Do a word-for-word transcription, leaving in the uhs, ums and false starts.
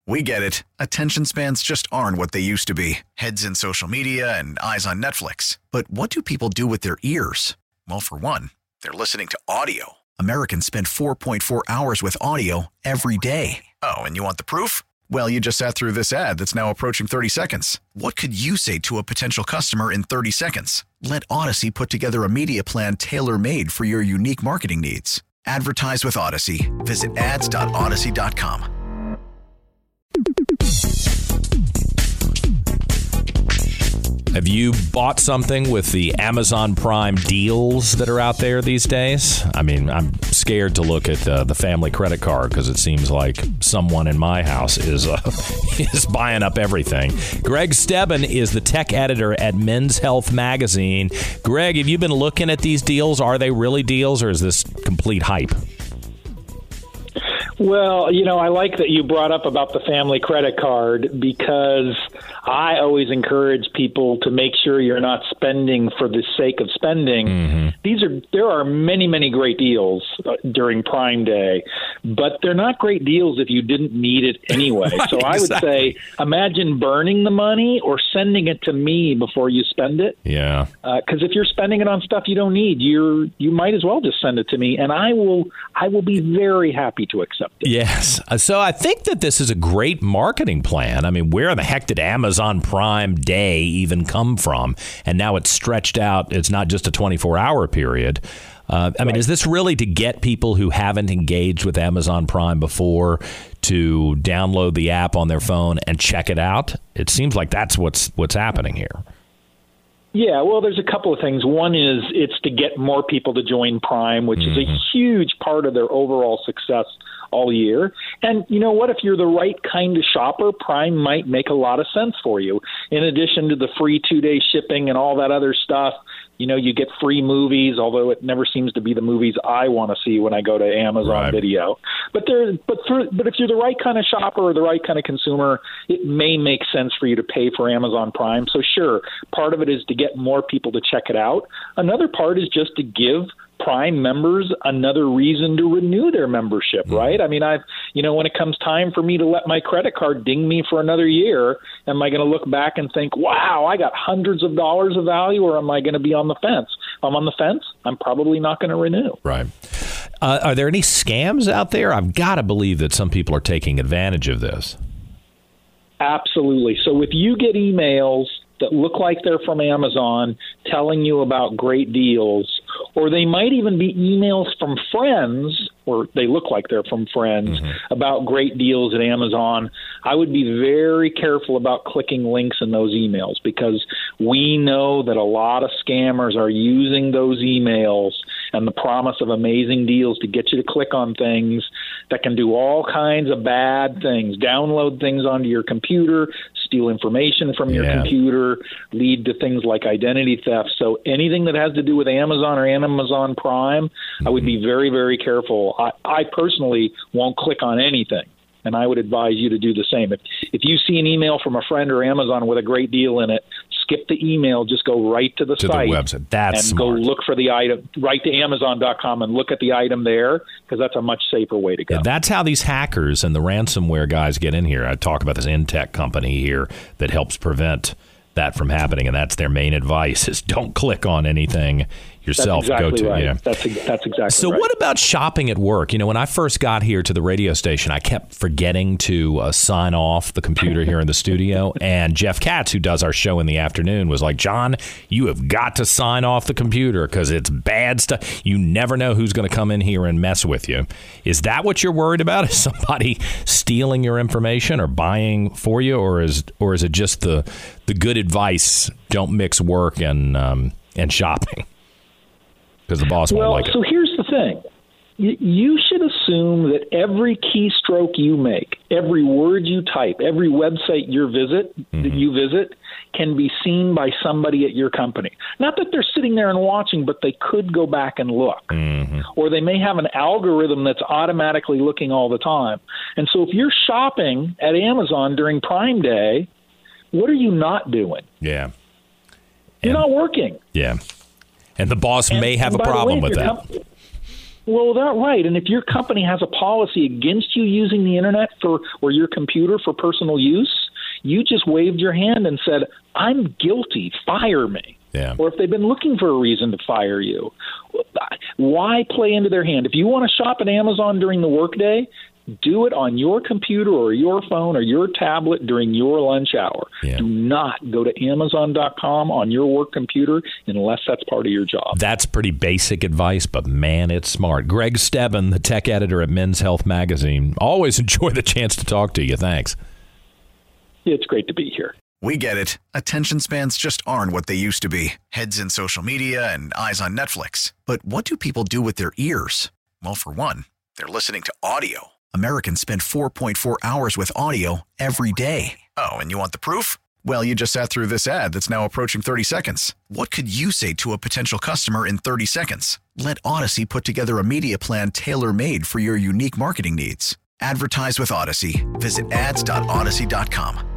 We get it. Attention spans just aren't what they used to be. Heads in social media and eyes on Netflix. But what do people do with their ears? Well, for one, they're listening to audio. Americans spend four point four hours with audio every day. Oh, and you want the proof? Well, you just sat through this ad that's now approaching thirty seconds. What could you say to a potential customer in thirty seconds? Let Odyssey put together a media plan tailor-made for your unique marketing needs. Advertise with Odyssey. Visit ads dot odyssey dot com. Have you bought something with the Amazon Prime deals that are out there these days? I mean, I'm scared to look at uh, the family credit card because it seems like someone in my house is uh, is buying up everything. Greg Stebbin is the tech editor at Men's Health Magazine. Greg, have you been looking at these deals? Are they really deals, or is this complete hype? Well, you know, I like that you brought up about the family credit card because I always encourage people to make sure you're not spending for the sake of spending. Mm-hmm. These are there are many, many great deals uh, during Prime Day, but they're not great deals if you didn't need it anyway. Right, so I exactly. would say imagine burning the money or sending it to me before you spend it. Yeah. Because uh, if you're spending it on stuff you don't need, you're you might as well just send it to me, and I will I will be very happy to accept it. Yes. So I think that this is a great marketing plan. I mean, where the heck did Amazon Prime Day even come from? And now it's stretched out. It's not just a twenty-four hour period. Uh, I right. mean, is this really to get people who haven't engaged with Amazon Prime before to download the app on their phone and check it out? It seems like that's what's what's happening here. Yeah, well, there's a couple of things. One is it's to get more people to join Prime, which mm-hmm. is a huge part of their overall success all year. And you know what? If you're the right kind of shopper, Prime might make a lot of sense for you. In addition to the free two-day shipping and all that other stuff, you know, you get free movies, although it never seems to be the movies I want to see when I go to Amazon right. Video. But there, but for, but if you're the right kind of shopper or the right kind of consumer, it may make sense for you to pay for Amazon Prime. So sure, part of it is to get more people to check it out. Another part is just to give Prime members another reason to renew their membership, right? I mean, I've, you know, when it comes time for me to let my credit card ding me for another year, am I going to look back and think, wow, I got hundreds of dollars of value, or am I going to be on the fence? If I'm on the fence, I'm probably not going to renew. Right. Uh, are there any scams out there? I've got to believe that some people are taking advantage of this. Absolutely. So if you get emails that look like they're from Amazon telling you about great deals, or they might even be emails from friends, or they look like they're from friends, mm-hmm. about great deals at Amazon, I would be very careful about clicking links in those emails, because we know that a lot of scammers are using those emails and the promise of amazing deals to get you to click on things that can do all kinds of bad things, download things onto your computer, steal information from your yeah. computer, lead to things like identity theft. So anything that has to do with Amazon or Amazon Prime, mm-hmm. I would be very, very careful. I, I personally won't click on anything, and I would advise you to do the same. If, if you see an email from a friend or Amazon with a great deal in it, skip the email, just go right to the to site the website. That's and smart. Go look for the item, right to amazon dot com and look at the item there, because that's a much safer way to go. Yeah, that's how these hackers and the ransomware guys get in here. I talk about this Intech company here that helps prevent that from happening, and that's their main advice is don't click on anything yourself. That's exactly go to right. yeah. That's that's exactly so right. What about shopping at work? You know, when I first got here to the radio station, I kept forgetting to uh, sign off the computer here in the studio, and Jeff Katz, who does our show in the afternoon, was like, John, you have got to sign off the computer because it's bad stuff. You never know who's going to come in here and mess with you. Is that what you're worried about? Is somebody stealing your information or buying for you, or is or is it just the the good advice, don't mix work and um, and shopping? Because the boss well, won't like it. So here's the thing. You, you should assume that every keystroke you make, every word you type, every website you visit, mm-hmm. that you visit can be seen by somebody at your company. Not that they're sitting there and watching, but they could go back and look. Mm-hmm. Or they may have an algorithm that's automatically looking all the time. And so if you're shopping at Amazon during Prime Day, what are you not doing? Yeah. You're and, not working. Yeah. And the boss and, may have a problem way, with that. Com- Well, that's right. And if your company has a policy against you using the internet for or your computer for personal use, you just waved your hand and said, I'm guilty, fire me. Yeah. Or if they've been looking for a reason to fire you, why play into their hand? If you want to shop at Amazon during the workday, do it on your computer or your phone or your tablet during your lunch hour. Yeah. Do not go to Amazon dot com on your work computer unless that's part of your job. That's pretty basic advice, but man, it's smart. Greg Stebbin, the tech editor at Men's Health Magazine. Always enjoy the chance to talk to you. Thanks. It's great to be here. We get it. Attention spans just aren't what they used to be. Heads in social media and eyes on Netflix. But what do people do with their ears? Well, for one, they're listening to audio. Americans spend four point four hours with audio every day. Oh, and you want the proof? Well, you just sat through this ad that's now approaching thirty seconds. What could you say to a potential customer in thirty seconds? Let Odyssey put together a media plan tailor-made for your unique marketing needs. Advertise with Odyssey. Visit ads dot odyssey dot com.